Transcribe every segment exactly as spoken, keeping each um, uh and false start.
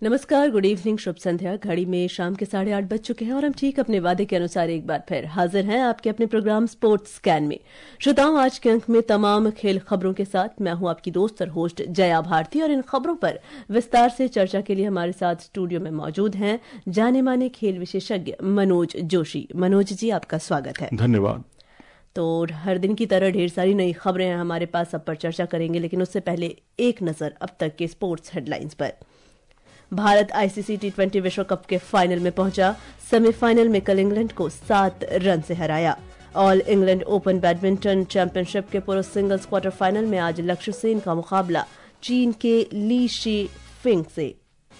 नमस्कार, good evening, शुभ संध्या। घड़ी में शाम के साढ़े आठ बज चुके हैं और हम ठीक अपने वादे के अनुसार एक बार फिर हाजिर हैं आपके अपने प्रोग्राम स्पोर्ट्स स्कैन में। श्रोताओं, आज के अंक में तमाम खेल खबरों के साथ मैं हूं आपकी दोस्त और होस्ट जया भारती, और इन खबरों पर विस्तार से चर्चा के लिए हमारे साथ स्टूडियो में मौजूद हैं जाने माने खेल विशेषज्ञ मनोज जोशी। मनोज जी, आपका स्वागत है। धन्यवाद। तो हर दिन की तरह ढेर सारी नई खबरें हैं हमारे पास, सब पर चर्चा करेंगे, लेकिन उससे पहले एक नजर अब तक के स्पोर्ट्स हेडलाइंस पर। भारत आईसीसी टी ट्वेंटी विश्व कप के फाइनल में पहुंचा। सेमीफाइनल में कल इंग्लैंड को सात रन से हराया। All England open badminton championship के पुरुष सिंगल्स क्वार्टर फाइनल में आज लक्ष्य सेन का मुकाबला चीन के ली शी फिंग से।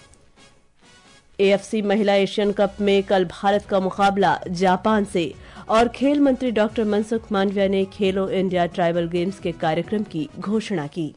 एएफसी महिला एशियन कप में कल भारत का मुकाबला जापान से। और खेल मंत्री डॉक्टर मनसुख मांडविया ने खेलो इंडिया ट्राइबल गेम्स के कार्यक्रम की घोषणा की।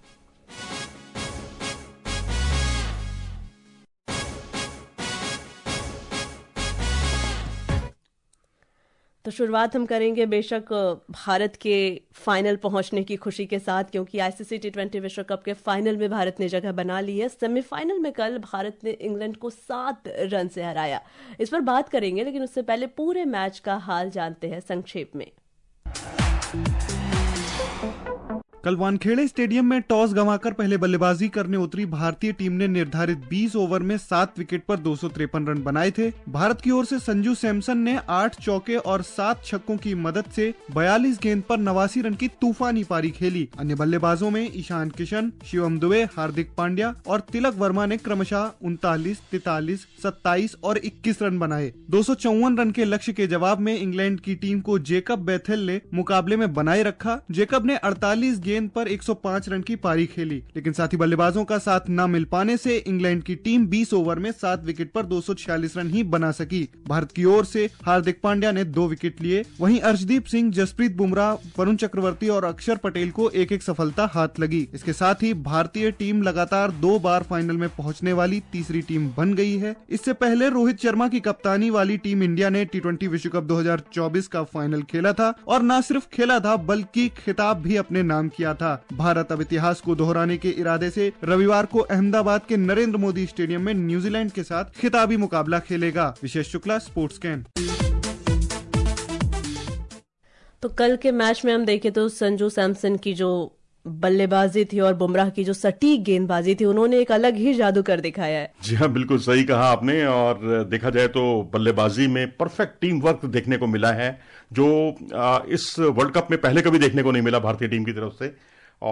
तो शुरुआत हम करेंगे बेशक भारत के फाइनल पहुंचने की खुशी के साथ, क्योंकि आईसीसी टी ट्वेंटी विश्व कप के फाइनल में भारत ने जगह बना ली है। सेमीफाइनल में कल भारत ने इंग्लैंड को सात रन से हराया। इस पर बात करेंगे, लेकिन उससे पहले पूरे मैच का हाल जानते हैं संक्षेप में। कल वानखेड़े स्टेडियम में टॉस गंवाकर पहले बल्लेबाजी करने उतरी भारतीय टीम ने निर्धारित बीस ओवर में सात विकेट पर दो सौ तिरपन रन बनाए थे। भारत की ओर से संजू सैमसन ने आठ चौके और सात छक्कों की मदद से बयालीस गेंद पर नवासी रन की तूफानी पारी खेली। अन्य बल्लेबाजों में ईशान किशन, शिवम दुबे, हार्दिक पांड्या और तिलक वर्मा ने क्रमशः उनतालीस, तैतालीस, सत्ताईस और इक्कीस रन बनाए। दो सौ चौवन रन के लक्ष्य के जवाब में इंग्लैंड की टीम को जेकब बेथेल ने मुकाबले में बनाए रखा। जेकब ने अड़तालीस गेंद पर एक सौ पाँच रन की पारी खेली, लेकिन साथी बल्लेबाजों का साथ न मिल पाने से इंग्लैंड की टीम बीस ओवर में सात विकेट पर दो सौ छियालीस रन ही बना सकी। भारत की ओर से हार्दिक पांड्या ने दो विकेट लिए, वहीं अर्शदीप सिंह, जसप्रीत बुमराह, वरुण चक्रवर्ती और अक्षर पटेल को एक एक सफलता हाथ लगी। इसके साथ ही भारतीय टीम लगातार दो बार फाइनल में पहुंचने वाली तीसरी टीम बन गई है। इससे पहले रोहित शर्मा की कप्तानी वाली टीम इंडिया ने टी ट्वेंटी विश्व कप दो हजार चौबीस का फाइनल खेला था, और न सिर्फ खेला था बल्कि खिताब भी अपने नाम किया था। भारत अब इतिहास को दोहराने के इरादे से रविवार को अहमदाबाद के नरेंद्र मोदी स्टेडियम में न्यूजीलैंड के साथ खिताबी मुकाबला खेलेगा। Vishesh Shukla, sports scan. तो कल के मैच में हम देखें तो संजू सैमसन की जो बल्लेबाजी थी और बुमराह की जो सटीक गेंदबाजी थी, उन्होंने एक अलग ही जादू कर दिखाया है। जी हाँ, बिल्कुल सही कहा आपने। और देखा जाए तो बल्लेबाजी में परफेक्ट टीम वर्क देखने को मिला है, जो इस वर्ल्ड कप में पहले कभी देखने को नहीं मिला भारतीय टीम की तरफ से।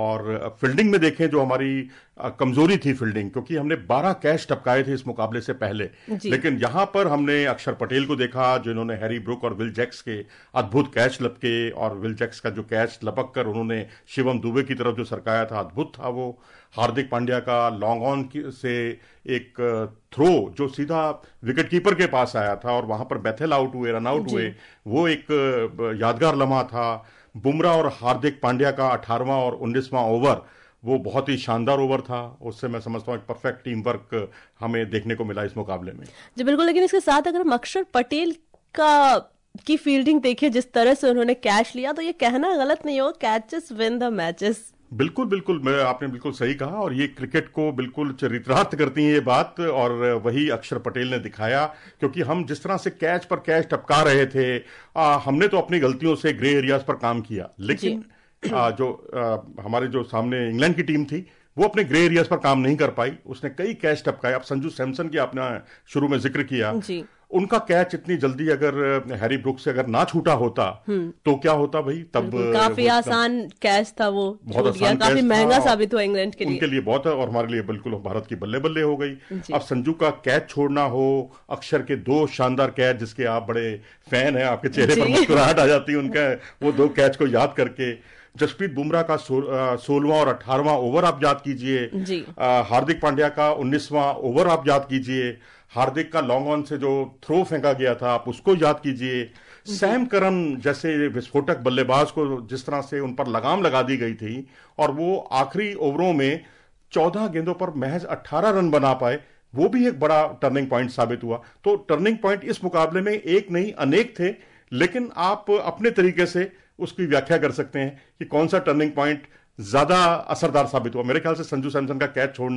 और फील्डिंग में देखें, जो हमारी कमजोरी थी फील्डिंग, क्योंकि हमने बारह कैच टपकाए थे इस मुकाबले से पहले, लेकिन यहां पर हमने अक्षर पटेल को देखा, जिन्होंने हैरी ब्रुक और विल जैक्स के अद्भुत कैच लपके, और विल जैक्स का जो कैच लपक कर उन्होंने शिवम दुबे की तरफ जो सरकाया था, अद्भुत था वो। हार्दिक पांड्या का लॉन्ग ऑन से एक थ्रो जो सीधा विकेट कीपर के पास आया था और वहां पर बेथेल आउट हुए, रन आउट हुए, वो एक यादगार लम्हा था। बुमराह और हार्दिक पांड्या का अठारहवां और उन्नीसवां ओवर, वो बहुत ही शानदार ओवर था। उससे मैं समझता हूँ एक परफेक्ट टीम वर्क हमें देखने को मिला इस मुकाबले में। जी बिल्कुल, लेकिन इसके साथ अगर हम अक्षर पटेल का की फील्डिंग देखें, जिस तरह से उन्होंने कैच लिया, तो ये कहना गलत नहीं हो, कैचेस विन द मैचेस। बिल्कुल बिल्कुल, मैं आपने बिल्कुल सही कहा, और ये क्रिकेट को बिल्कुल चरितार्थ करती है ये बात, और वही अक्षर पटेल ने दिखाया। क्योंकि हम जिस तरह से कैच पर कैच टपका रहे थे, आ, हमने तो अपनी गलतियों से ग्रे एरियाज पर काम किया, लेकिन आ, जो आ, हमारे जो सामने इंग्लैंड की टीम थी, वो अपने ग्रे एरियाज पर काम नहीं कर पाई। उसने कई कैच टपकाए। अब संजू सैमसन की आपने शुरू में जिक्र किया, उनका कैच इतनी जल्दी अगर हैरी ब्रुक से अगर ना छूटा होता तो क्या होता भाई, तब काफी आसान कैच था वो, बहुत आसान, काफी महंगा साबित हुआ इंग्लैंड के लिए, उनके लिए बहुत है, और हमारे लिए बिल्कुल भारत की बल्ले बल्ले हो गई। अब संजू का कैच छोड़ना हो, अक्षर के दो शानदार कैच जिसके आप बड़े फैन हैं, आपके चेहरे पर मुस्कुराहट आ जाती है उनका वो दो कैच को याद करके। जसप्रीत बुमराह का सोलहवां और अठारहवां ओवर आप याद कीजिए, हार्दिक पांड्या का उन्नीसवां ओवर आप याद कीजिए, हार्दिक का लॉन्ग ऑन से जो थ्रो फेंका गया था आप उसको याद कीजिए, सैम करन जैसे विस्फोटक बल्लेबाज को जिस तरह से उन पर लगाम लगा दी गई थी, और वो आखिरी ओवरों में चौदह गेंदों पर महज अठारह रन बना पाए, वो भी एक बड़ा टर्निंग पॉइंट साबित हुआ। तो टर्निंग पॉइंट इस मुकाबले में एक नहीं अनेक थे, लेकिन आप अपने तरीके से उसकी व्याख्या कर सकते हैं कि कौन सा टर्निंग पॉइंट ज्यादा असरदार साबित हुआ। मेरे ख्याल से संजू सैमसन का कैच छोड़ना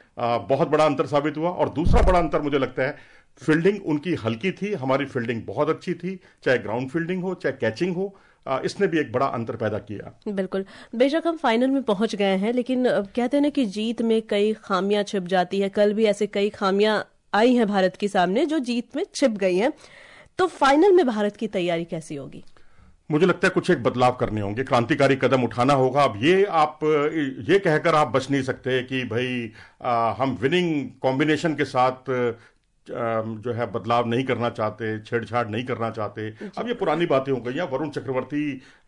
आ, बहुत बड़ा अंतर साबित हुआ। और दूसरा बड़ा अंतर मुझे लगता है, फील्डिंग उनकी हल्की थी, हमारी फील्डिंग बहुत अच्छी थी, चाहे ग्राउंड फील्डिंग हो चाहे कैचिंग हो। आ, इसने भी एक बड़ा अंतर पैदा किया। बिल्कुल, बेशक हम फाइनल में पहुंच गए हैं, लेकिन कहते हैं ना कि जीत में कई खामियां छिप जाती है। कल भी ऐसे कई खामियां आई हैं भारत के सामने जो जीत में छिप गई हैं। तो फाइनल में भारत की तैयारी कैसी होगी? मुझे लगता है कुछ एक बदलाव करने होंगे, क्रांतिकारी कदम उठाना होगा। अब ये आप ये कहकर आप बच नहीं सकते कि भाई आ, हम विनिंग कॉम्बिनेशन के साथ जो है बदलाव नहीं करना चाहते, छेड़छाड़ नहीं करना चाहते। अब ये पुरानी बातें हो गई हैं। वरुण चक्रवर्ती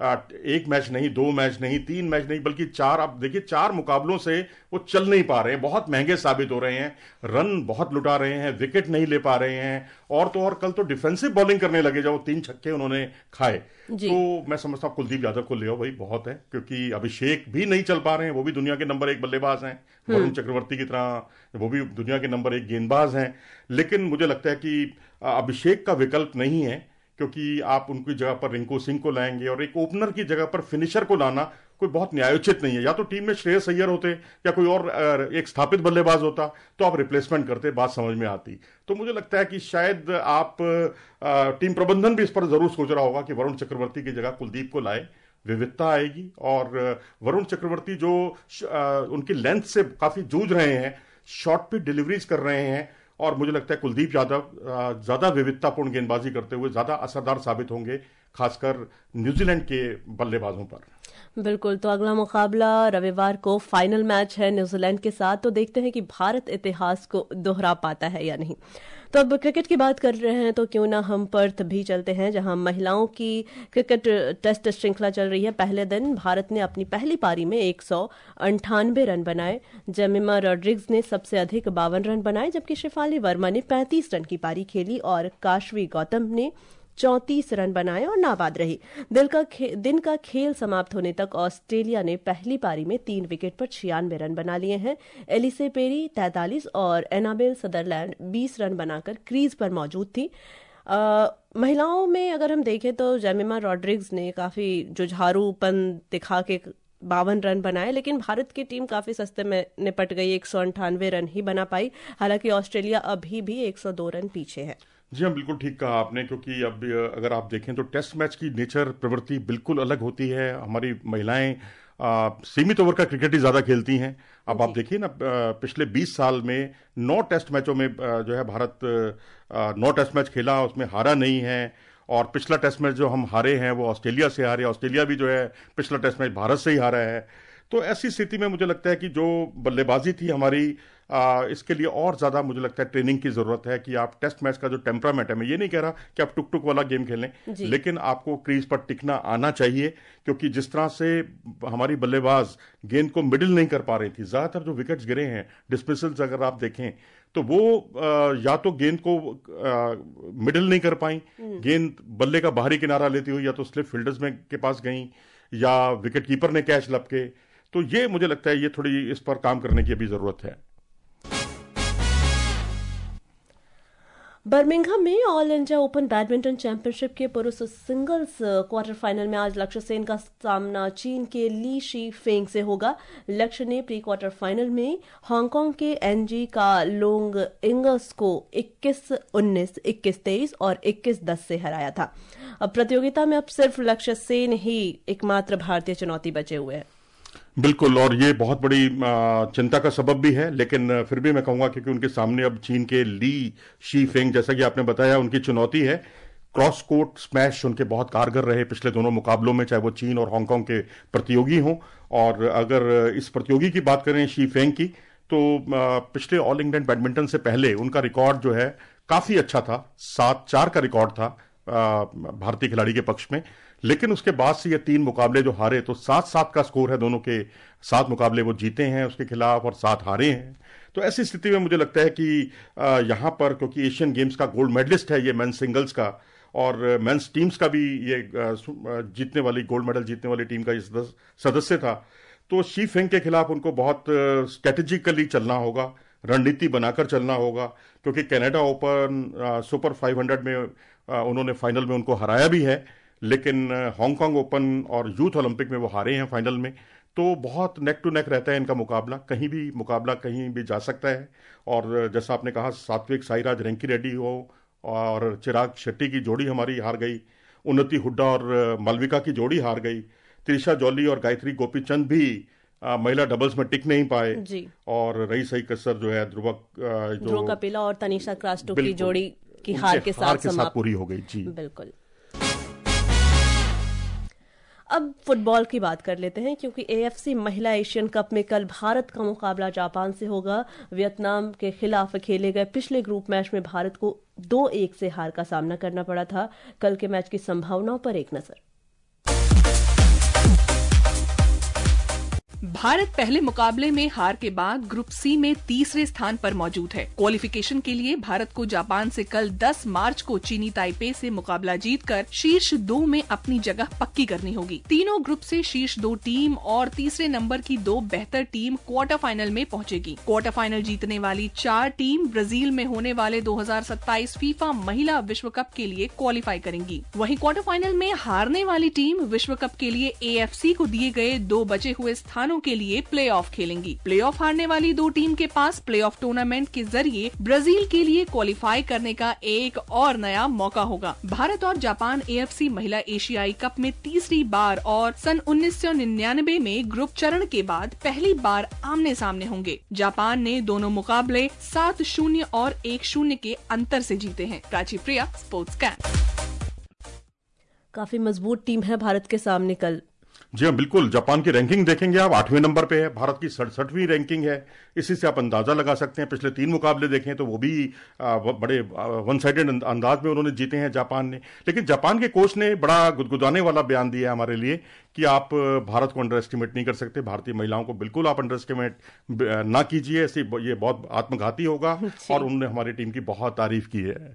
एक मैच नहीं, दो मैच नहीं, तीन मैच नहीं, बल्कि चार, आप देखिए चार मुकाबलों से वो चल नहीं पा रहे हैं, बहुत महंगे साबित हो रहे हैं, रन बहुत लुटा रहे हैं, विकेट नहीं ले पा रहे हैं। और तो और कल तो डिफेंसिव बॉलिंग करने लगे, जब तीन छक्के उन्होंने खाए। तो मैं समझता हूं कुलदीप यादव को ले आओ भाई, बहुत है, क्योंकि अभिषेक भी नहीं चल पा रहे हैं, वो भी दुनिया के नंबर एक बल्लेबाज हैं, वरुण चक्रवर्ती की तरह वो भी दुनिया के नंबर एक गेंदबाज हैं। लेकिन मुझे लगता है कि अभिषेक का विकल्प नहीं है, क्योंकि आप उनकी जगह पर रिंकू सिंह को लाएंगे और एक ओपनर की जगह पर फिनिशर को लाना कोई बहुत न्यायोचित नहीं है। या तो टीम में श्रेयस अय्यर होते या कोई और एक स्थापित बल्लेबाज होता तो आप रिप्लेसमेंट करते, बात समझ में आती। तो मुझे लगता है कि शायद आप टीम प्रबंधन भी इस पर जरूर सोच रहा होगा कि वरुण चक्रवर्ती की जगह कुलदीप को लाए, विविधता आएगी। और वरुण चक्रवर्ती जो उनकी लेंथ से काफी जूझ रहे हैं, शॉर्ट पे डिलीवरीज कर रहे हैं, और मुझे लगता है कुलदीप यादव ज्यादा विविधतापूर्ण गेंदबाजी करते हुए ज्यादा असरदार साबित होंगे, खासकर न्यूजीलैंड के बल्लेबाजों पर। बिल्कुल, तो अगला मुकाबला रविवार को फाइनल मैच है न्यूजीलैंड के साथ। तो देखते हैं कि भारत इतिहास को दोहरा पाता है या नहीं। तो अब क्रिकेट की बात कर रहे हैं तो क्यों ना हम पर्थ भी चलते हैं, जहां महिलाओं की क्रिकेट टेस्ट श्रृंखला चल रही है। पहले दिन भारत ने अपनी पहली पारी में एक सौ अंठानवे रन बनाए। जेमिमा रॉड्रिग्स ने सबसे अधिक बावन रन बनाए, जबकि शेफाली वर्मा ने पैंतीस रन की पारी खेली और काशवी गौतम ने चौंतीस रन बनाए और नाबाद रही। दिल का दिन का खेल समाप्त होने तक ऑस्ट्रेलिया ने पहली पारी में तीन विकेट पर छियानवे रन बना लिए हैं। एलिसे पेरी तैंतालीस और एनाबेल सदरलैंड बीस रन बनाकर क्रीज पर मौजूद थी। आ, महिलाओं में अगर हम देखें तो जेमिमा रॉड्रिग्स ने काफी जुझारूपन दिखा के बावन रन बनाए, लेकिन भारत की टीम काफी सस्ते में निपट गई, एक सौ अंठानवे रन ही बना पाई। हालांकि ऑस्ट्रेलिया अभी भी एक सौ दो रन पीछे है। जी हाँ, बिल्कुल ठीक कहा आपने, क्योंकि अब अगर आप देखें तो टेस्ट मैच की नेचर, प्रवृत्ति बिल्कुल अलग होती है। हमारी महिलाएं आ, सीमित ओवर का क्रिकेट ही ज्यादा खेलती हैं। अब आप देखिए ना, पिछले बीस साल में नौ टेस्ट मैचों में जो है भारत नौ टेस्ट मैच खेला, उसमें हारा नहीं है। और पिछला टेस्ट मैच जो हम हारे हैं वो ऑस्ट्रेलिया से हारे, ऑस्ट्रेलिया भी जो है पिछला टेस्ट मैच भारत से ही हारा है। तो ऐसी स्थिति में मुझे लगता है कि जो बल्लेबाजी थी हमारी, आ, इसके लिए और ज्यादा मुझे लगता है ट्रेनिंग की जरूरत है। कि आप टेस्ट मैच का जो टेम्परामेंट है, मैं ये नहीं कह रहा कि आप टुक टुक वाला गेम खेलें, लेकिन आपको क्रीज पर टिकना आना चाहिए। क्योंकि जिस तरह से हमारी बल्लेबाज गेंद को मिडिल नहीं कर पा रही थी, ज्यादातर जो विकेट्स गिरे हैं, डिस्मिसल्स अगर आप देखें तो वो आ, या तो गेंद को आ, मिडिल नहीं कर पाई, गेंद बल्ले का बाहरी किनारा लेती हुई या तो स्लिप फील्डर्स में के पास गई, या विकेट कीपर ने कैच लपके। तो ये मुझे लगता है ये थोड़ी इस पर काम करने की अभी जरूरत है। बर्मिंघम में all India open badminton championship के पुरुष सिंगल्स क्वार्टर फाइनल में आज लक्ष्य सेन का सामना चीन के ली शी फेंग से होगा। लक्ष्य ने प्री क्वार्टर फाइनल में हांगकांग के एनजी का लोंग इंगस को इक्कीस उन्नीस, इक्कीस तेईस और इक्कीस दस से हराया था। अब प्रतियोगिता में अब सिर्फ लक्ष्य सेन ही एकमात्र भारतीय चुनौती बचे हुए हैं। बिल्कुल, और ये बहुत बड़ी चिंता का सबब भी है, लेकिन फिर भी मैं कहूंगा क्योंकि उनके सामने अब चीन के ली शी फेंग, जैसा कि आपने बताया, उनकी चुनौती है। क्रॉस कोर्ट स्मैश उनके बहुत कारगर रहे पिछले दोनों मुकाबलों में, चाहे वो चीन और हांगकांग के प्रतियोगी हों। और अगर इस प्रतियोगी की बात करें शी फेंग की, तो पिछले ऑल इंग्लैंड बैडमिंटन से पहले उनका रिकॉर्ड जो है काफी अच्छा था, सात चार का रिकॉर्ड था भारतीय खिलाड़ी के पक्ष में। लेकिन उसके बाद से ये तीन मुकाबले जो हारे, तो सात सात का स्कोर है, दोनों के सात मुकाबले वो जीते हैं उसके खिलाफ और सात हारे हैं। तो ऐसी स्थिति में मुझे लगता है कि यहां पर, क्योंकि एशियन गेम्स का गोल्ड मेडलिस्ट है ये मेंस सिंगल्स का, और मेंस टीम्स का भी ये जीतने वाली, गोल्ड मेडल जीतने वाली टीम का ये सदस्य था, तो शी फेंग के खिलाफ उनको बहुत स्ट्रेटेजिकली चलना होगा, रणनीति बनाकर चलना होगा। क्योंकि Canada open super five hundred में उन्होंने फाइनल में उनको हराया भी है, लेकिन हांगकांग ओपन और यूथ ओलंपिक में वो हारे हैं फाइनल में। तो बहुत नेक टू नेक रहता है इनका मुकाबला, कहीं भी मुकाबला कहीं भी जा सकता है। और जैसा आपने कहा, सात्विक साईराज रैंकी रेड्डी हो और चिराग शेट्टी की जोड़ी हमारी हार गई, उन्नति हुड्डा और मालविका की जोड़ी हार गई, त्रिशा जॉली और गायत्री गोपीचंद भी आ, महिला डबल्स में टिक नहीं पाए जी। और रही सही कसर जो है ध्रुव जो ध्रुव कपिला और तनीषा क्रास्टो की जोड़ी की हार के साथ, हार के साथ पूरी हो गई जी। बिल्कुल। अब फुटबॉल की बात कर लेते हैं, क्योंकि एएफसी महिला एशियन कप में कल भारत का मुकाबला जापान से होगा। वियतनाम के खिलाफ खेले गए पिछले ग्रुप मैच में भारत को दो एक से हार का सामना करना पड़ा था। कल के मैच की संभावनाओं पर एक नजर। भारत पहले मुकाबले में हार के बाद ग्रुप सी में तीसरे स्थान पर मौजूद है। क्वालिफिकेशन के लिए भारत को जापान से कल दस मार्च को चीनी ताइपे से मुकाबला जीतकर शीर्ष दो में अपनी जगह पक्की करनी होगी। तीनों ग्रुप से शीर्ष दो टीम और तीसरे नंबर की दो बेहतर टीम क्वार्टर फाइनल में पहुंचेगी। क्वार्टर फाइनल जीतने वाली चार टीम ब्राजील में होने वाले दो हजार सत्ताईस फीफा महिला विश्व कप के लिए क्वालिफाई करेंगी। वहीं क्वार्टर फाइनल में हारने वाली टीम विश्व कप के लिए एएफसी को दिए गए दो बचे हुए स्थानों के लिए प्ले ऑफ खेलेंगी। प्ले ऑफ हारने वाली दो टीम के पास प्ले ऑफ टूर्नामेंट के जरिए ब्राजील के लिए क्वालिफाई करने का एक और नया मौका होगा। भारत और जापान एएफसी महिला एशियाई कप में तीसरी बार और सन उन्नीस सौ निन्यानवे में ग्रुप चरण के बाद पहली बार आमने सामने होंगे। जापान ने दोनों मुकाबले सात शून्य और एक शून्य के अंतर से जीते हैं। Prachi Priya, sports camp. काफी मजबूत टीम है भारत के सामने कल। जी हाँ, बिल्कुल। जापान की रैंकिंग देखेंगे आप, आठवें नंबर पे है। भारत की सड़सठवीं रैंकिंग है। इसी से आप अंदाजा लगा सकते हैं। पिछले तीन मुकाबले देखें तो वो भी आ, बड़े वन साइडेड अंदाज में उन्होंने जीते हैं जापान ने। लेकिन जापान के कोच ने बड़ा गुदगुदाने वाला बयान दिया है हमारे लिए कि आप भारत को अंडर एस्टिमेट नहीं कर सकते। भारतीय महिलाओं को बिल्कुल आप अंडर एस्टिमेट ना कीजिए, ऐसे ये बहुत आत्मघाती होगा। और उन्होंने हमारी टीम की बहुत तारीफ की है।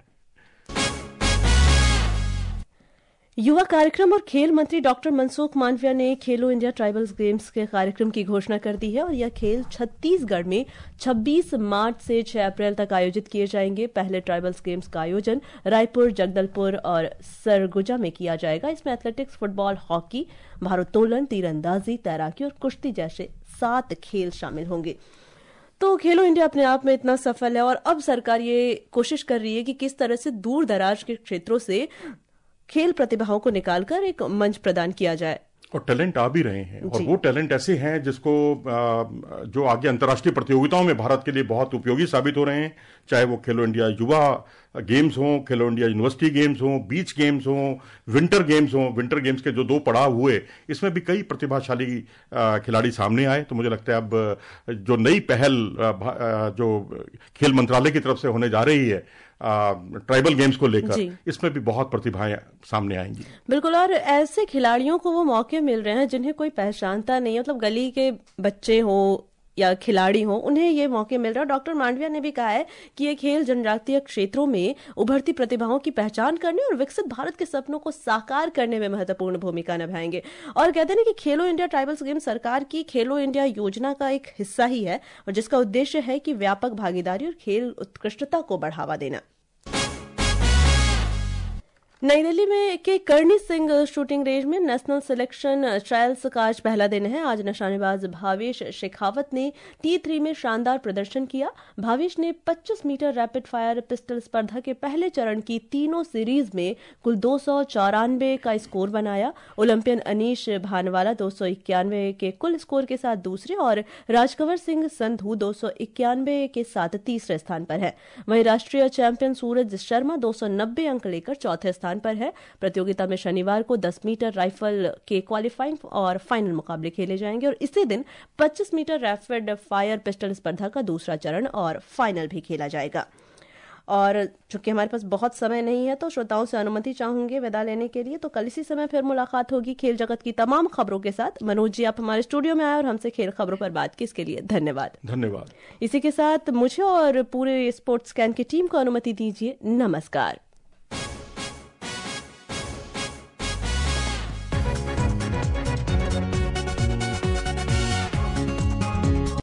युवा कार्यक्रम और खेल मंत्री डॉक्टर मनसुख मांडविया ने खेलो इंडिया ट्राइबल्स गेम्स के कार्यक्रम की घोषणा कर दी है और यह खेल छत्तीसगढ़ में छब्बीस मार्च से छह अप्रैल तक आयोजित किए जाएंगे। पहले ट्राइबल्स गेम्स का आयोजन रायपुर, जगदलपुर और सरगुजा में किया जाएगा। इसमें एथलेटिक्स, फुटबॉल, हॉकी, भारोत्तोलन, तीरंदाजी, तैराकी और कुश्ती जैसे सात खेल शामिल होंगे। तो खेलो इंडिया अपने आप में इतना सफल है और अब सरकार ये कोशिश कर रही है कि किस तरह से दूर दराज के क्षेत्रों से खेल प्रतिभाओं को निकालकर एक मंच प्रदान किया जाए। और टैलेंट आ भी रहे हैं, और वो टैलेंट ऐसे हैं जिसको जो आगे अंतर्राष्ट्रीय प्रतियोगिताओं में भारत के लिए बहुत उपयोगी साबित हो रहे हैं। चाहे वो खेलो इंडिया युवा गेम्स हों, खेलो इंडिया यूनिवर्सिटी गेम्स हों, बीच गेम्स हों, विंटर गेम्स हों। विंटर गेम्स के जो दो पड़ाव हुए, इसमें भी कई प्रतिभाशाली खिलाड़ी सामने आए। तो मुझे लगता है अब जो नई पहल जो खेल मंत्रालय की तरफ से होने जा रही है ट्राइबल गेम्स को लेकर, इसमें भी बहुत प्रतिभाएं सामने आएंगी। बिल्कुल। और ऐसे खिलाड़ियों को वो मौके मिल रहे हैं जिन्हें कोई पहचानता नहीं, मतलब गली के बच्चे हो या खिलाड़ी हो, उन्हें ये मौके मिल रहा है। डॉक्टर मांडविया ने भी कहा है कि ये खेल जनजातीय क्षेत्रों में उभरती प्रतिभाओं की पहचान करने और विकसित भारत के सपनों को साकार करने में महत्वपूर्ण भूमिका निभाएंगे। और कहते हैं कि खेलो इंडिया ट्राइबल्स गेम सरकार की खेलो इंडिया योजना का एक हिस्सा ही है और जिसका उद्देश्य है कि व्यापक भागीदारी और खेल उत्कृष्टता को बढ़ावा देना। नई दिल्ली में के कर्णी सिंह शूटिंग रेंज में नेशनल सिलेक्शन ट्रायल्स का आज पहला दिन है। आज निशानेबाज भावेश शेखावत ने टी थ्री में शानदार प्रदर्शन किया। भावेश ने पच्चीस मीटर रैपिड फायर पिस्टल स्पर्धा के पहले चरण की तीनों सीरीज में कुल दो सौ चौरानवे का स्कोर बनाया। ओलंपियन अनीश भानवाला दो सौ इक्यानवे के कुल स्कोर के साथ दूसरे और राजकंवर सिंह संधू दो सौ इक्यानवे के साथ तीसरे स्थान पर है। वहीं राष्ट्रीय चैंपियन सूरज शर्मा दो सौ नब्बे अंक लेकर चौथे स्थान पर है। प्रतियोगिता में शनिवार को दस मीटर राइफल के क्वालिफाइंग और फाइनल मुकाबले खेले जाएंगे और इसी दिन पच्चीस मीटर रैपिड फायर पिस्टल स्पर्धा का दूसरा चरण और फाइनल भी खेला जाएगा। और चूंकि हमारे पास बहुत समय नहीं है तो श्रोताओं से अनुमति चाहूंगे विदा लेने के लिए। तो कल इसी समय फिर मुलाकात होगी खेल जगत की तमाम खबरों के साथ। मनोज जी, आप हमारे स्टूडियो में आए और हमसे खेल खबरों पर बात की, इसके लिए धन्यवाद। धन्यवाद। इसी के साथ मुझे और पूरे स्पोर्ट्स कैन की टीम को अनुमति दीजिए। नमस्कार।